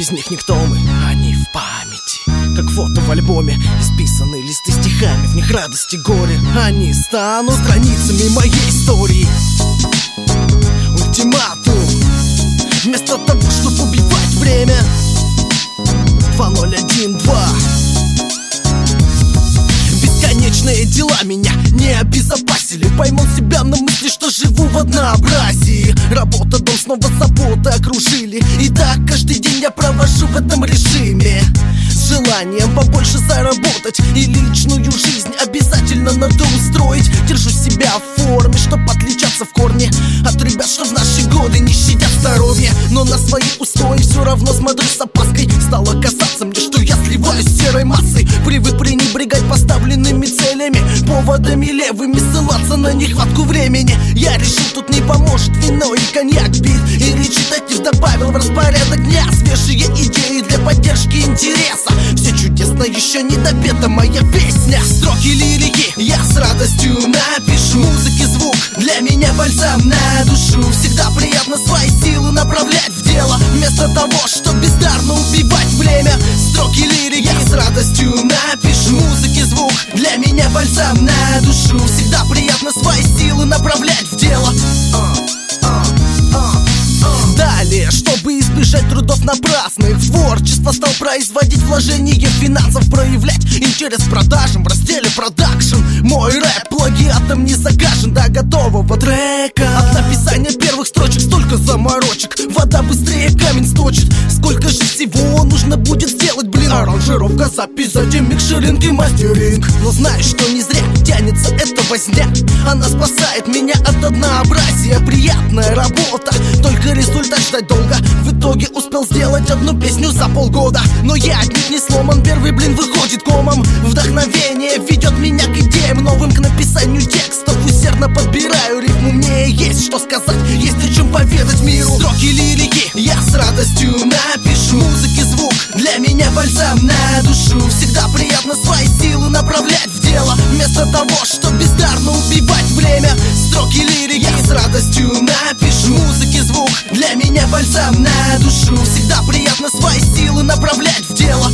без них никто мы. Они в памяти, как фото в альбоме, исписаны листы стихами, в них радость и горе. Они станут страницами моей истории. Ультиматум. Вместо того, чтобы убивать время. 2012. Бесконечные дела меня не обезопасили. Поймал себя на мысли, что живу в однообразии. Работа, дом, снова заботы окружили. И так каждый день я провожу в этом режиме, с желанием побольше заработать и личную жизнь обязательно надо устроить. Держу себя в форме, чтоб отличаться в корне от ребят, что в наши годы не щадят здоровье. Но на свои устои все равно смотрю с опаской. Стало казаться мне, что я сливаюсь с серой массой. Привык пренебрегать поставленными целями, поводами левыми, ссылаться на нехватку времени. Я решил, тут не поможет вино и коньяк, бит и речитатив добавил в распорядок дня. Свежие идеи для поддержки интереса. Все чудесно, еще не допета моя песня. Строки лирики я с радостью напишу. Музыки звук для меня бальзам на душу. Всегда приятно свои силы направлять в дело, вместо того, чтобы бездарно убивать время. Строки лирики я с радостью напишу. Музыки звук для меня бальзам на душу. Всегда приятно свои силы направлять в дело. Далее, чтобы избежать трудов напрасных, в творчество стал производить вложение финансов, проявлять интерес к продажам в разделе продакшн. Мой рэп плагиатом не загажен до готового трека. От написания первых строчек столько заморочек, вода быстрее камень сточит. Сколько же всего нужно будет сделать, блин. Аранжировка, запись, затем микшеринг и мастеринг. Но знаешь, что не зря тянется эта возня. Она спасает меня от однообразия. Приятная работа, только результат ждать долго. В итоге успел сделать одну песню за полгода. Но я отнюдь не сломан, первый блин выходит комом. Вдохновение ведет меня к идеям новым, к написанию текстов. Усердно подбираю рифму, мне есть что сказать, есть о чем поведать миру. Строки лирики я с радостью напишу. Музыки звук для меня бальзам на душу. Всегда приятно свои силы направлять в дело, вместо того, чтобы бездарно убивать время. Строки лирики я с радостью напишу. Музыки звук для меня бальзам на душу. Всегда приятно свои силы направлять в дело.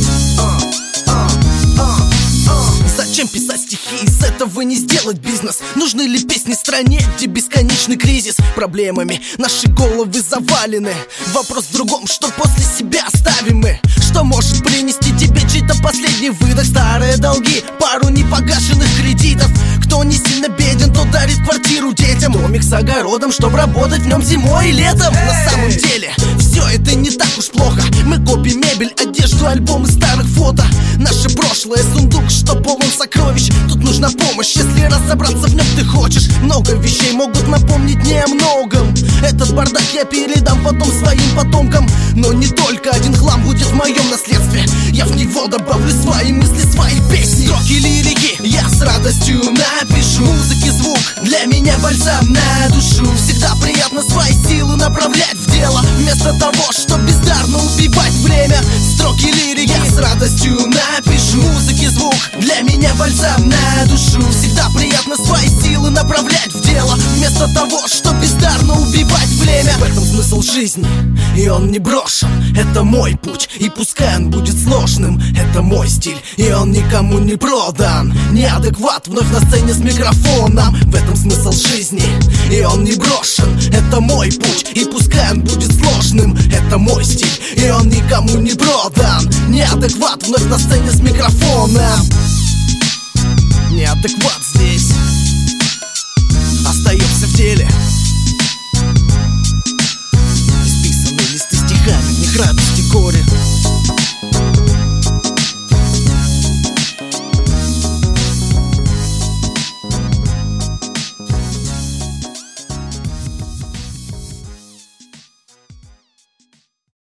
Зачем писать стихи, из этого не сделать бизнес? Нужны ли песни стране, где бесконечный кризис? Проблемами наши головы завалены. Вопрос в другом, что после себя оставим мы? Что может принести тебе чей-то последний выдох? Старые долги, пару непогашенных кредитов. Кто не сильно беден, тот дарит квартиру детям. Домик с огородом, чтоб работать в нем зимой и летом. На самом деле, все это не так уж плохо. Мы копим мебель, одежду, альбомы старых фото. Наше прошлое сундук, что полон сокровищ. Тут нужна помощь, если разобраться в нем ты хочешь. Много вещей могут напомнить мне о многом. Этот бардак я передам потом своим потомкам. Но не только один хлам будет в моем наследстве. Я в него добавлю свои мысли, свои песни. Строки лирики я с радостью напишу. Музыки звук для меня бальзам на душу. Всегда приятно свои силы направлять в дело, вместо того, чтобы бездарно убивать время. Строки лирики я с радостью напишу. Музыки звук для меня бальзам на душу. Всегда приятно свои силы направлять в дело, вместо того, чтобы бездарно убивать время. В этом смысл жизни, и он не брошен. Это мой путь, и пускай он будет сложным. Это мой стиль, и он никому не продан. Неадекват вновь на сцене с микрофоном. В этом смысл жизни, и он не брошен. Это мой путь, и пускай он будет сложным. Это мой стиль, и он никому не продан. Неадекват вновь на сцене с микрофоном. Неадекват здесь остается в деле. Исписаны листы стихами, в них радость и горе.